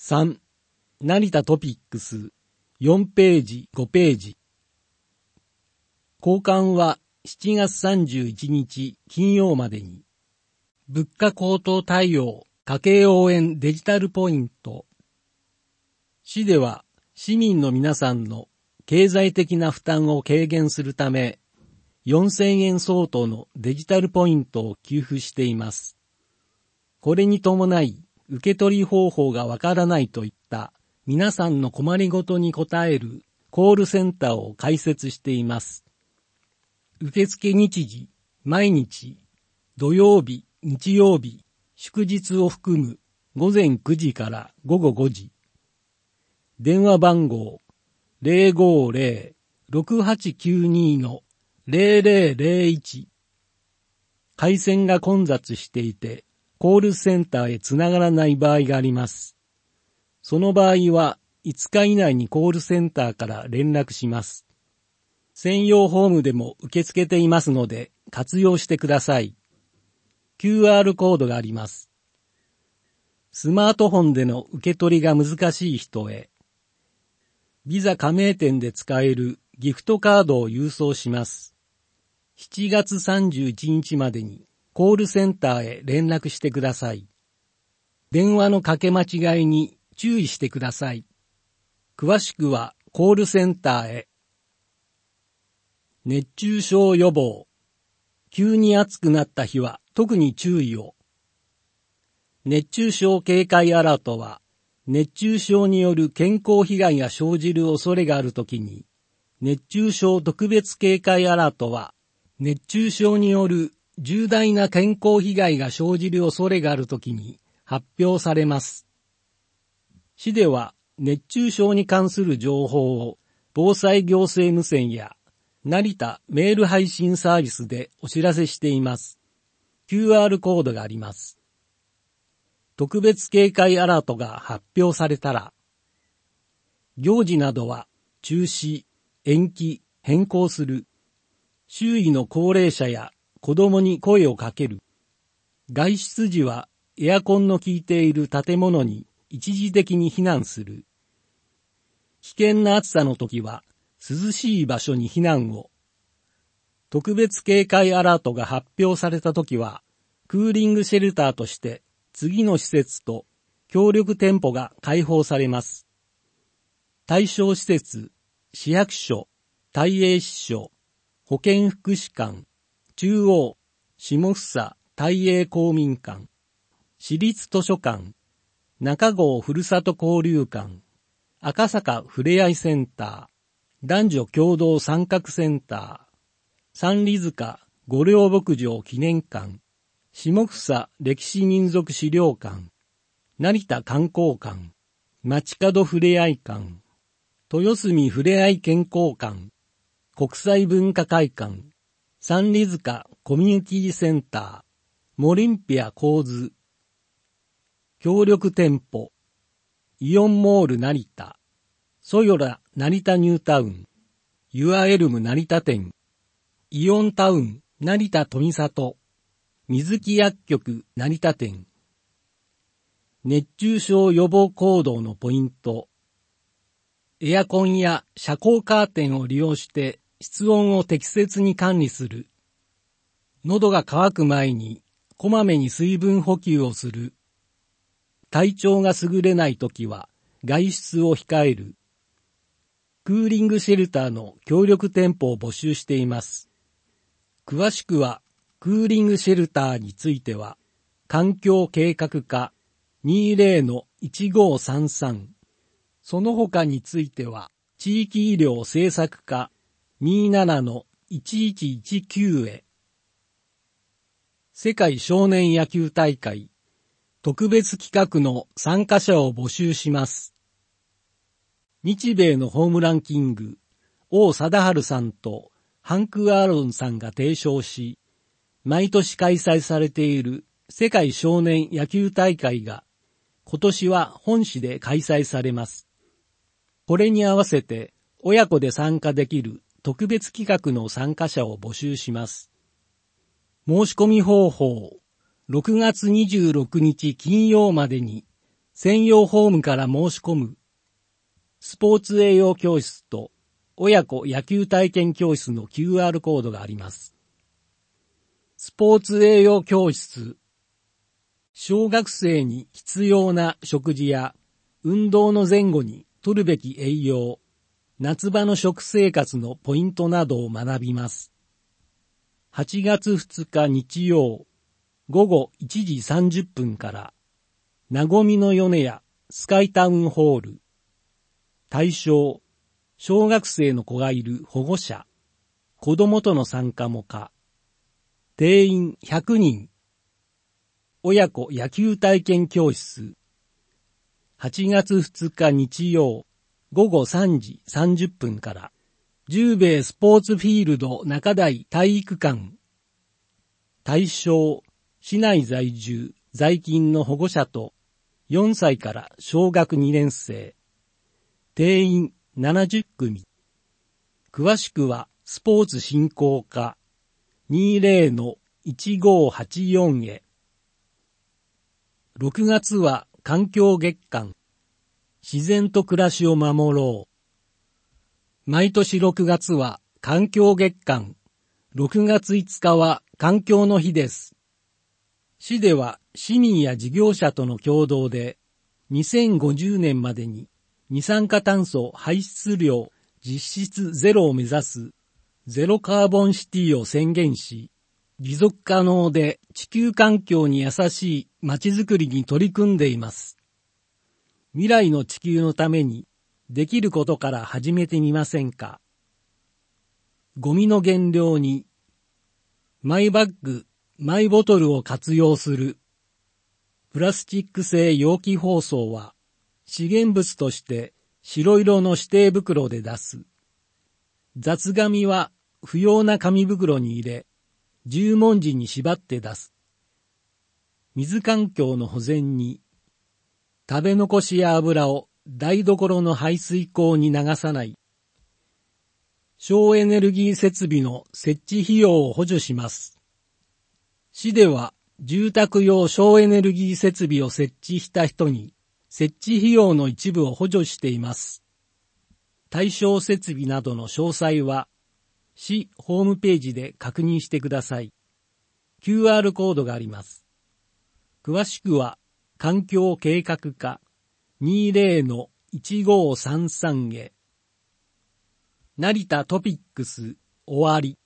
3、成田トピックス、4ページ、5ページ。交換は7月31日金曜までに。物価高騰対応、家計応援デジタルポイント。市では市民の皆さんの経済的な負担を軽減するため、4000円相当のデジタルポイントを給付しています。これに伴い、受け取り方法がわからないといった皆さんの困りごとに答えるコールセンターを開設しています。受付日時、毎日、土曜日、日曜日、祝日を含む午前9時から午後5時。電話番号 050-6892-0001。回線が混雑していて、コールセンターへつながらない場合があります。その場合は、5日以内にコールセンターから連絡します。専用ホームでも受け付けていますので、活用してください。QR コードがあります。スマートフォンでの受け取りが難しい人へ、ビザ加盟店で使えるギフトカードを郵送します。7月31日までにコールセンターへ連絡してください。電話のかけ間違いに注意してください。詳しくはコールセンターへ。熱中症予防。急に暑くなった日は特に注意を。熱中症警戒アラートは、熱中症による健康被害が生じる恐れがあるときに、熱中症特別警戒アラートは、熱中症による重大な健康被害が生じる恐れがあるときに発表されます。市では熱中症に関する情報を防災行政無線や成田メール配信サービスでお知らせしています。QR コードがあります。特別警戒アラートが発表されたら、行事などは中止、延期、変更する。周囲の高齢者や子供に声をかける。外出時はエアコンの効いている建物に一時的に避難する。危険な暑さの時は涼しい場所に避難を。特別警戒アラートが発表された時は、クーリングシェルターとして次の施設と協力店舗が開放されます。対象施設、市役所、大英支所、保健福祉館、中央、下総大英公民館、市立図書館、中郷ふるさと交流館、赤坂ふれあいセンター、男女共同参画センター、三里塚御陵牧場記念館、下総歴史民族資料館、成田観光館、街角ふれあい館、豊住ふれあい健康館、国際文化会館、三里塚コミュニティセンター、モリンピア構図、協力店舗、イオンモール成田、ソヨラ成田ニュータウン、ユアエルム成田店、イオンタウン成田富里、水木薬局成田店。熱中症予防行動のポイント。エアコンや遮光カーテンを利用して室温を適切に管理する。喉が渇く前にこまめに水分補給をする。体調が優れないときは外出を控える。クーリングシェルターの協力店舗を募集しています。詳しくはクーリングシェルターについては、環境計画課 20-1533。その他については、地域医療政策課 27-1119 へ。世界少年野球大会、特別企画の参加者を募集します。日米のホームランキング、王貞治さんとハンク・アーロンさんが提唱し、毎年開催されている世界少年野球大会が今年は本市で開催されます。これに合わせて親子で参加できる特別企画の参加者を募集します。申し込み方法、6月26日金曜までに専用ホームから申し込むスポーツ栄養教室と親子野球体験教室の QR コードがあります。スポーツ栄養教室。小学生に必要な食事や運動の前後に摂るべき栄養、夏場の食生活のポイントなどを学びます。8月2日日曜、午後1時30分から、なごみの米屋スカイタウンホール。対象、小学生の子がいる保護者、子供との参加も可。定員100人。親子野球体験教室。8月2日日曜、午後3時30分から、十兵衛スポーツフィールド中台体育館。対象、市内在住、在勤の保護者と、4歳から小学2年生。定員70組。詳しくは、スポーツ振興課 20-1584 へ。6月は環境月間。自然と暮らしを守ろう。毎年6月は環境月間。6月5日は環境の日です。市では市民や事業者との共同で2050年までに二酸化炭素排出量実質ゼロを目指すゼロカーボンシティを宣言し、持続可能で地球環境に優しい街づくりに取り組んでいます。未来の地球のためにできることから始めてみませんか。ゴミの減量にマイバッグ、マイボトルを活用する。プラスチック製容器包装は資源物として白色の指定袋で出す。雑紙は不要な紙袋に入れ、十文字に縛って出す。水環境の保全に、食べ残しや油を台所の排水口に流さない。省エネルギー設備の設置費用を補助します。市では住宅用省エネルギー設備を設置した人に設置費用の一部を補助しています。対象設備などの詳細は市ホームページで確認してください。QR コードがあります。詳しくは環境計画課 20-1533 へ。成田トピックス終わり。